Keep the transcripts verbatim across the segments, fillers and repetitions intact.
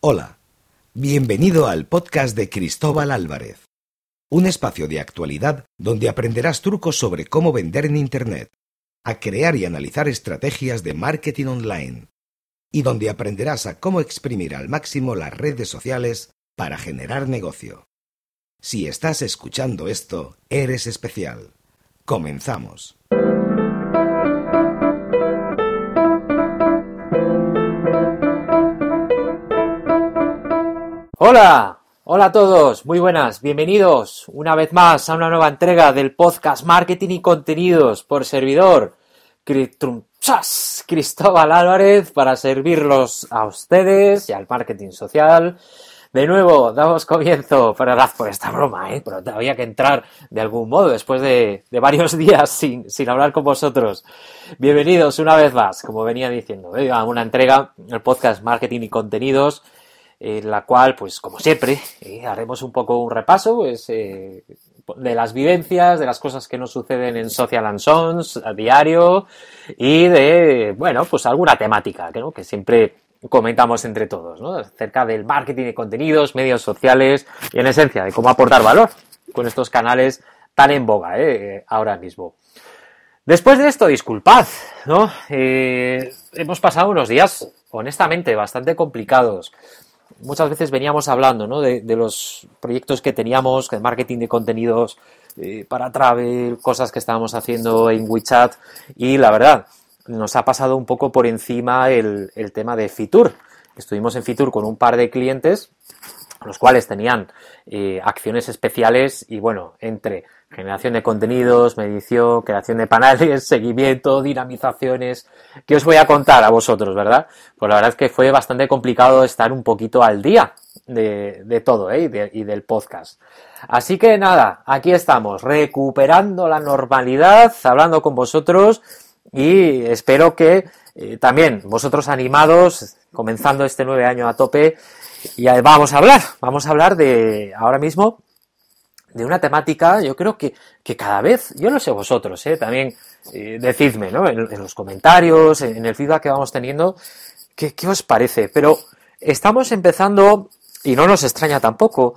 Hola, bienvenido al podcast de Cristóbal Álvarez, un espacio de actualidad donde aprenderás trucos sobre cómo vender en Internet, a crear y analizar estrategias de marketing online, y donde aprenderás a cómo exprimir al máximo las redes sociales para generar negocio. Si estás escuchando esto, eres especial. Comenzamos. Hola, hola a todos, muy buenas, bienvenidos una vez más a una nueva entrega del podcast Marketing y Contenidos por servidor Cristóbal Álvarez para servirlos a ustedes y al marketing social. De nuevo, damos comienzo, perdonad por esta broma, ¿eh? Pero había que entrar de algún modo después de, de varios días sin, sin hablar con vosotros. Bienvenidos una vez más, como venía diciendo, ¿eh? A una entrega, el podcast Marketing y Contenidos, en la cual, pues como siempre, eh, haremos un poco un repaso pues, eh, de las vivencias, de las cosas que nos suceden en Social and Sons a diario y de, bueno, pues alguna temática, ¿no? Que siempre comentamos entre todos, ¿no? Acerca del marketing de contenidos, medios sociales y, en esencia, de cómo aportar valor con estos canales tan en boga, ¿eh? Ahora mismo. Después de esto, disculpad, ¿no? Eh, hemos pasado unos días, honestamente, bastante complicados. Muchas veces veníamos hablando, ¿no? de, de los proyectos que teníamos, de marketing de contenidos eh, para Travel, cosas que estábamos haciendo en WeChat, y la verdad, nos ha pasado un poco por encima el, el tema de Fitur. Estuvimos en Fitur con un par de clientes, los cuales tenían eh, acciones especiales y, bueno, entre generación de contenidos, medición, creación de paneles, seguimiento, dinamizaciones, ¿qué os voy a contar a vosotros, verdad? Pues la verdad es que fue bastante complicado estar un poquito al día de, de todo, ¿eh? y, de, y del podcast. Así que nada, aquí estamos, recuperando la normalidad, hablando con vosotros y espero que eh, también vosotros animados, comenzando este nuevo año a tope. Y vamos a hablar, vamos a hablar de, ahora mismo, de una temática, yo creo que, que cada vez, yo no sé vosotros, ¿eh? también eh, decidme, ¿no? En, en los comentarios, en, en el feedback que vamos teniendo, ¿qué, qué os parece? Pero estamos empezando, y no nos extraña tampoco,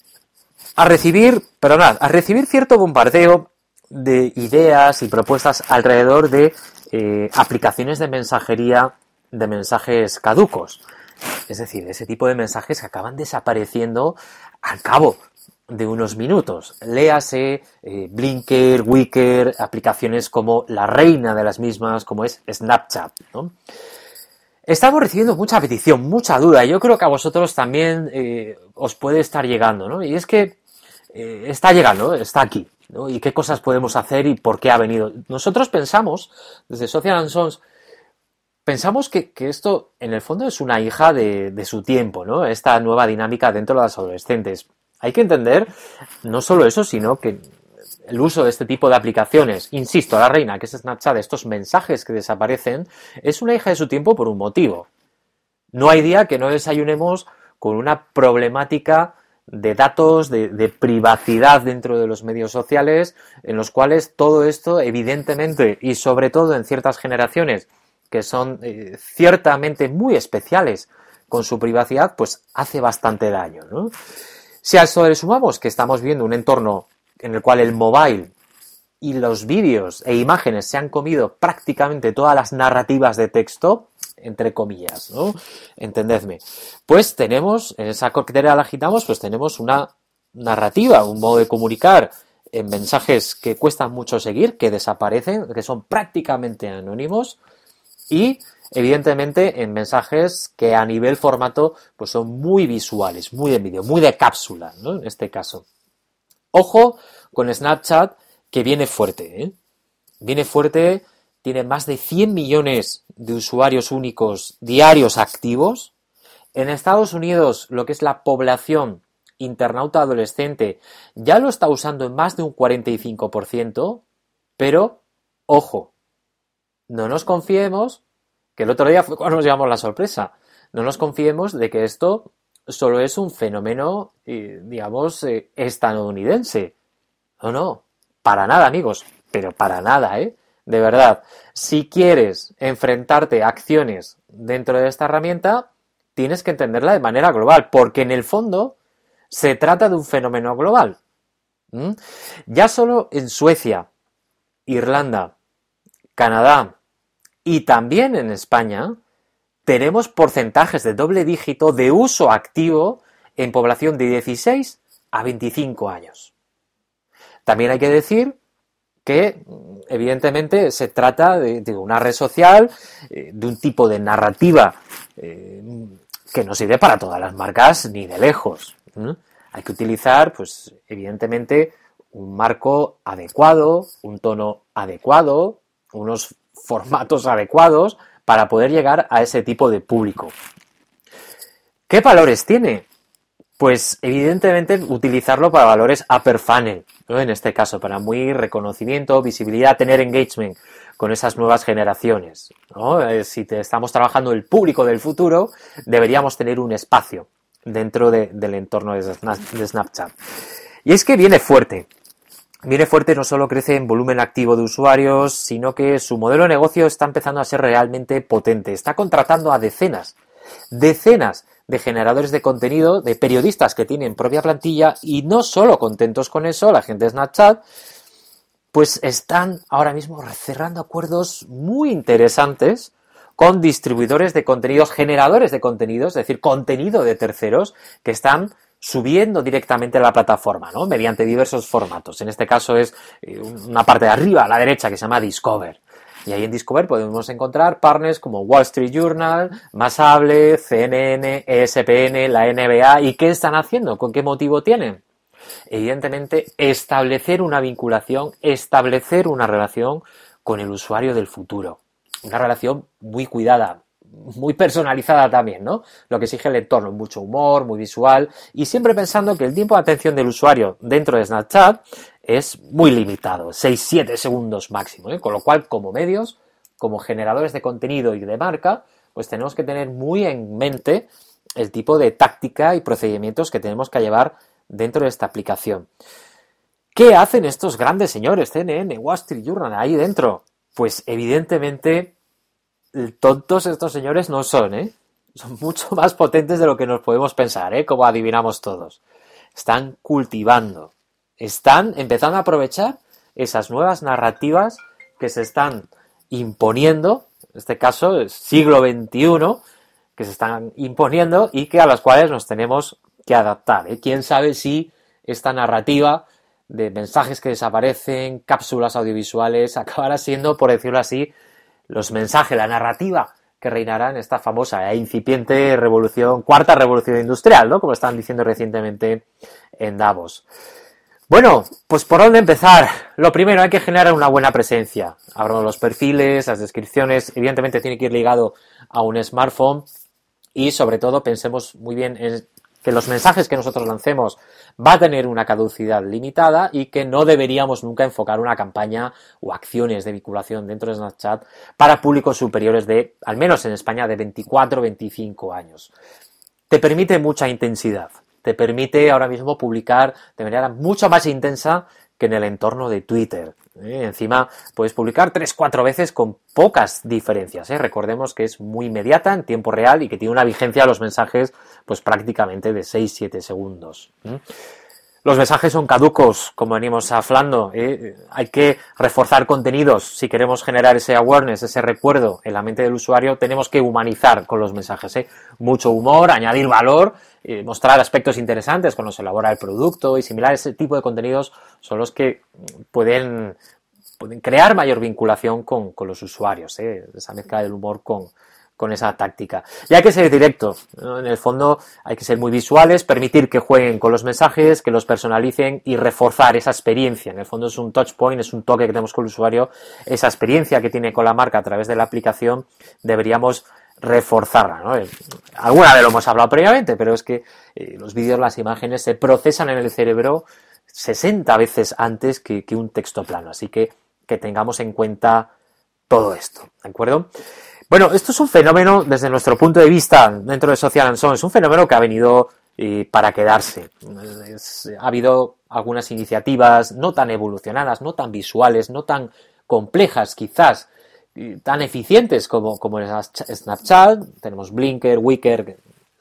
a recibir, perdonad, a recibir cierto bombardeo de ideas y propuestas alrededor de eh, aplicaciones de mensajería, de mensajes caducos. Es decir, ese tipo de mensajes que acaban desapareciendo al cabo de unos minutos. Léase eh, Blinker, Wicker, aplicaciones como la reina de las mismas, como es Snapchat, ¿no? Estamos recibiendo mucha petición, mucha duda. Yo creo que a vosotros también eh, os puede estar llegando, ¿no? Y es que eh, está llegando, está aquí, ¿no? Y qué cosas podemos hacer y por qué ha venido. Nosotros pensamos, desde Social and Sons, Pensamos que, que esto, en el fondo, es una hija de, de su tiempo, ¿no? Esta nueva dinámica dentro de las adolescentes. Hay que entender no solo eso, sino que el uso de este tipo de aplicaciones, insisto, la reina, que es Snapchat, estos mensajes que desaparecen, es una hija de su tiempo por un motivo. No hay día que no desayunemos con una problemática de datos, de, de privacidad dentro de los medios sociales, en los cuales todo esto, evidentemente, y sobre todo en ciertas generaciones, que son eh, ciertamente muy especiales con su privacidad, pues hace bastante daño, ¿no? Si a eso le sumamos que estamos viendo un entorno en el cual el mobile y los vídeos e imágenes se han comido prácticamente todas las narrativas de texto, entre comillas, ¿no? Entendedme. Pues tenemos, en esa coctelera la agitamos, pues tenemos una narrativa, un modo de comunicar en mensajes que cuestan mucho seguir, que desaparecen, que son prácticamente anónimos, y evidentemente en mensajes que a nivel formato pues son muy visuales, muy de vídeo, muy de cápsula, ¿no? En este caso. Ojo con Snapchat, que viene fuerte, ¿eh? Viene fuerte, tiene más de cien millones de usuarios únicos diarios activos. En Estados Unidos, lo que es la población internauta adolescente ya lo está usando en más de un cuarenta y cinco por ciento, pero, ojo, no nos confiemos, que el otro día fue cuando nos llevamos la sorpresa, no nos confiemos de que esto solo es un fenómeno, eh, digamos, eh, estadounidense. No, no, para nada, amigos, pero para nada, ¿eh? De verdad, si quieres enfrentarte a acciones dentro de esta herramienta, tienes que entenderla de manera global, porque en el fondo se trata de un fenómeno global. ¿Mm? Ya solo en Suecia, Irlanda, Canadá y también en España tenemos porcentajes de doble dígito de uso activo en población de dieciséis a veinticinco años. También hay que decir que, evidentemente, se trata de, de una red social, eh, de un tipo de narrativa eh, que no sirve para todas las marcas ni de lejos. ¿eh? Hay que utilizar, pues, evidentemente, un marco adecuado, un tono adecuado, unos formatos adecuados para poder llegar a ese tipo de público. ¿Qué valores tiene? Pues evidentemente utilizarlo para valores upper funnel, ¿no? En este caso, para muy reconocimiento, visibilidad, tener engagement con esas nuevas generaciones, ¿no? Eh, si te estamos trabajando el público del futuro, deberíamos tener un espacio dentro de, del entorno de, de Snapchat. Y es que viene fuerte. Viene fuerte, no solo crece en volumen activo de usuarios, sino que su modelo de negocio está empezando a ser realmente potente. Está contratando a decenas, decenas de generadores de contenido, de periodistas que tienen propia plantilla, y no solo contentos con eso, la gente de Snapchat, pues están ahora mismo cerrando acuerdos muy interesantes con distribuidores de contenidos, generadores de contenidos, es decir, contenido de terceros, que están subiendo directamente a la plataforma, ¿no? Mediante diversos formatos. En este caso es una parte de arriba, a la derecha, que se llama Discover. Y ahí en Discover podemos encontrar partners como Wall Street Journal, Masable, C N N, E S P N, la N B A. ¿Y qué están haciendo? ¿Con qué motivo tienen? Evidentemente, establecer una vinculación, establecer una relación con el usuario del futuro. Una relación muy cuidada, muy personalizada también, ¿no? Lo que exige el entorno, mucho humor, muy visual, y siempre pensando que el tiempo de atención del usuario dentro de Snapchat es muy limitado, seis a siete segundos máximo, ¿eh? Con lo cual, como medios, como generadores de contenido y de marca, pues tenemos que tener muy en mente el tipo de táctica y procedimientos que tenemos que llevar dentro de esta aplicación. ¿Qué hacen estos grandes señores, C N N, Wall Street Journal, ahí dentro? Pues evidentemente tontos estos señores no son, ¿eh? Son mucho más potentes de lo que nos podemos pensar, ¿eh? Como adivinamos todos. Están cultivando, están empezando a aprovechar esas nuevas narrativas que se están imponiendo, en este caso, el siglo veintiuno, que se están imponiendo y que a las cuales nos tenemos que adaptar, ¿eh? Quién sabe si esta narrativa de mensajes que desaparecen, cápsulas audiovisuales, acabará siendo, por decirlo así, los mensajes, la narrativa que reinará en esta famosa e incipiente revolución, cuarta revolución industrial, ¿no? Como están diciendo recientemente en Davos. Bueno, pues ¿por dónde empezar? Lo primero, hay que generar una buena presencia. Abro los perfiles, las descripciones, evidentemente tiene que ir ligado a un smartphone y sobre todo pensemos muy bien en que los mensajes que nosotros lancemos va a tener una caducidad limitada y que no deberíamos nunca enfocar una campaña o acciones de vinculación dentro de Snapchat para públicos superiores de, al menos en España, de veinticuatro a veinticinco años. Te permite mucha intensidad, te permite ahora mismo publicar de manera mucho más intensa que en el entorno de Twitter. ¿eh? Encima puedes publicar tres cuatro veces con pocas diferencias. ¿eh? Recordemos que es muy inmediata, en tiempo real, y que tiene una vigencia a los mensajes pues prácticamente de seis a siete segundos. ¿eh? Los mensajes son caducos, como venimos hablando. ¿eh? Hay que reforzar contenidos. Si queremos generar ese awareness, ese recuerdo en la mente del usuario, tenemos que humanizar con los mensajes. ¿eh? Mucho humor, añadir valor, eh, mostrar aspectos interesantes cuando se elabora el producto y similar. Ese tipo de contenidos son los que pueden, pueden crear mayor vinculación con, con los usuarios. ¿eh? Esa mezcla del humor con... con esa táctica. Y hay que ser directo, ¿no? En el fondo hay que ser muy visuales, permitir que jueguen con los mensajes, que los personalicen y reforzar esa experiencia. En el fondo es un touch point, es un toque que tenemos con el usuario, esa experiencia que tiene con la marca a través de la aplicación, deberíamos reforzarla, ¿no? Alguna vez lo hemos hablado previamente, pero es que eh, los vídeos, las imágenes se procesan en el cerebro sesenta veces antes que, que un texto plano, así que que tengamos en cuenta todo esto, ¿de acuerdo? Bueno, esto es un fenómeno, desde nuestro punto de vista, dentro de Social and Sound, es un fenómeno que ha venido eh, para quedarse. Es, ha habido algunas iniciativas no tan evolucionadas, no tan visuales, no tan complejas quizás, eh, tan eficientes como, como Snapchat. Tenemos Blinker, Wicker,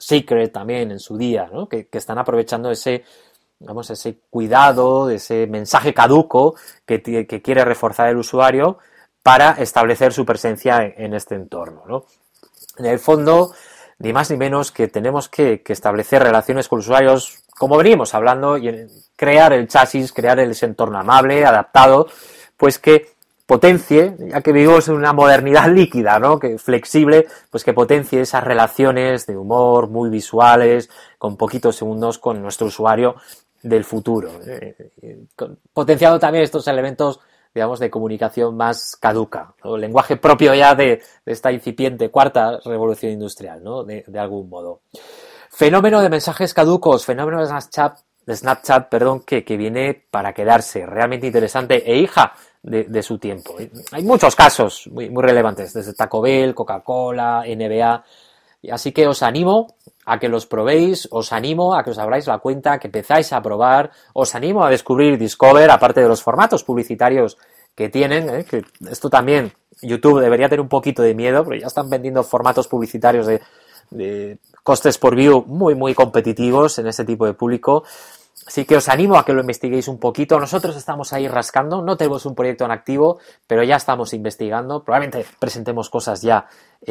Secret también en su día, ¿no? Que, que están aprovechando ese, vamos, ese cuidado, ese mensaje caduco que, que quiere reforzar el usuario para establecer su presencia en, en este entorno, ¿no? En el fondo, ni más ni menos que tenemos que, que establecer relaciones con usuarios, como venimos hablando, y crear el chasis, crear ese entorno amable, adaptado, pues que potencie, ya que vivimos en una modernidad líquida, ¿no? Que flexible, pues que potencie esas relaciones de humor muy visuales, con poquitos segundos con nuestro usuario del futuro, eh, potenciando también estos elementos, digamos, de comunicación más caduca, ¿no? El lenguaje propio ya de, de esta incipiente cuarta revolución industrial, ¿no? De, de algún modo. Fenómeno de mensajes caducos, fenómeno de Snapchat, de Snapchat, perdón, que, que viene para quedarse, realmente interesante e hija de, de su tiempo. Hay muchos casos muy, muy relevantes, desde Taco Bell, Coca-Cola, N B A, así que os animo a que los probéis, os animo a que os abráis la cuenta, que empezáis a probar, os animo a descubrir Discover, aparte de los formatos publicitarios que tienen, ¿eh? Que esto también, YouTube debería tener un poquito de miedo, porque ya están vendiendo formatos publicitarios de, de costes por view muy, muy competitivos en este tipo de público. Así que os animo a que lo investiguéis un poquito. Nosotros estamos ahí rascando, no tenemos un proyecto en activo, pero ya estamos investigando. Probablemente presentemos cosas ya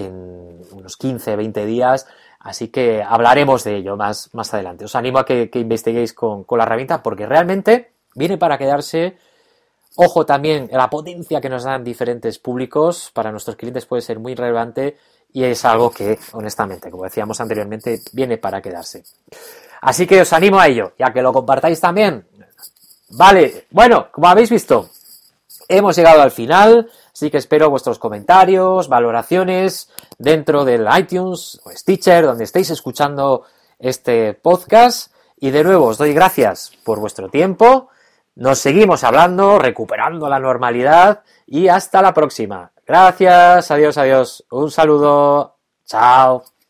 en unos quince, veinte días, así que hablaremos de ello más, más adelante. Os animo a que, que investiguéis con, con la herramienta, porque realmente viene para quedarse. Ojo también, la potencia que nos dan diferentes públicos para nuestros clientes puede ser muy relevante y es algo que, honestamente, como decíamos anteriormente, viene para quedarse. Así que os animo a ello, y a que lo compartáis también. Vale, bueno, como habéis visto, hemos llegado al final, así que espero vuestros comentarios, valoraciones dentro del iTunes o Stitcher, donde estéis escuchando este podcast. Y de nuevo, os doy gracias por vuestro tiempo. Nos seguimos hablando, recuperando la normalidad y hasta la próxima. Gracias, adiós, adiós. Un saludo. Chao.